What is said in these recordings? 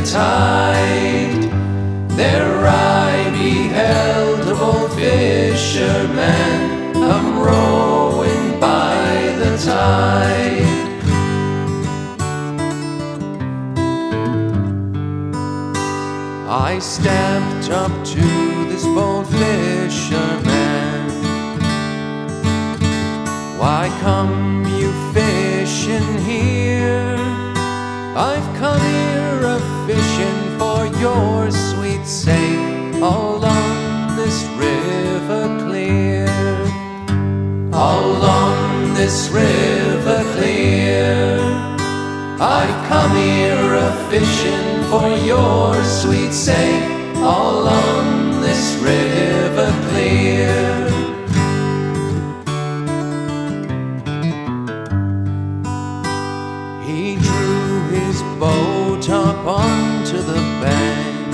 tide. There I beheld a bold fisherman come rowing by the tide. I stepped up to this bold fisherman. Why come you fishing here? I've come here a-fishing for your sweet sake, all on this river clear, all on this river clear. I've come here a-fishing for your sweet sake, all on this river clear. He drew his boat up onto the bank,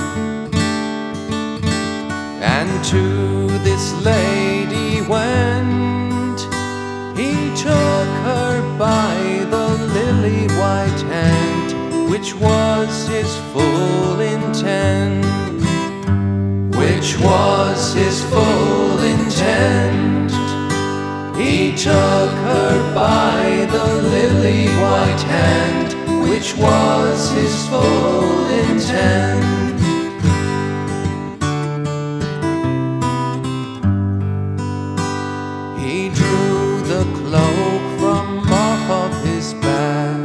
and to this lady went. He took her by the lily white hand, which was his full intent, which was his full intent. He took her by the lily white hand, which was his full intent. He drew the cloak from off of his back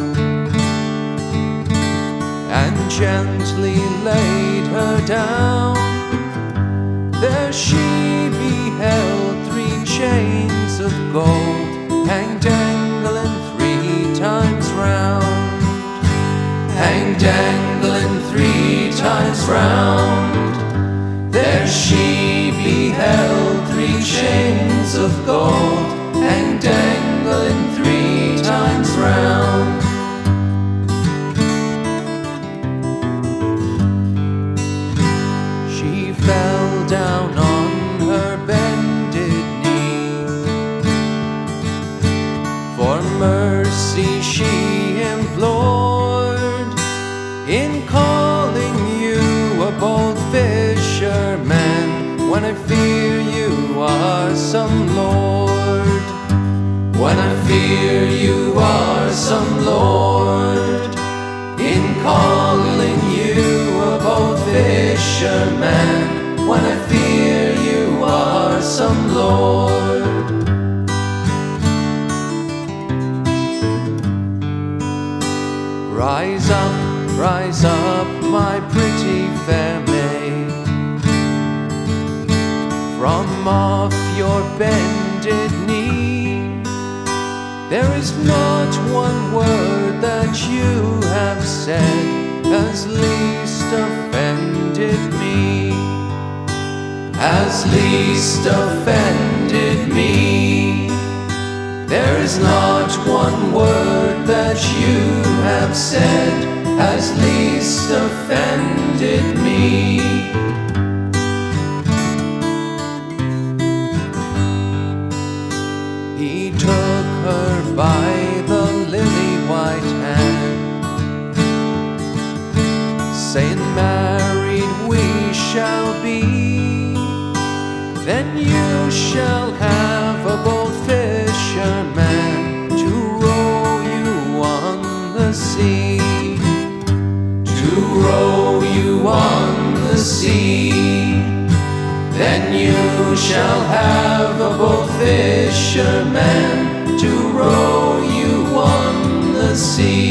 and gently laid her down. There she beheld 3 chains of gold hang dangling 3 times round, hang dangling 3 times round. There she beheld 3 chains of gold hang dangling 3 times round. She fell down on her bended knee, for mercy she implored. In calling you a bold fisherman, when I fear you are some lord, when I fear you are some lord. In calling you a bold fisherman, when I fear you are some lord. Rise up, my pretty fair maid, from off your bended knee. There is not one word that you have said has least offended me, has least offended me. There is not one word that you have said has least offended me. He took her by the lily white hand, saying, married we shall be, then you shall have a bold fisherman to row you on the sea, to row you on the sea. Then you shall have a bold fisherman to row you on the sea.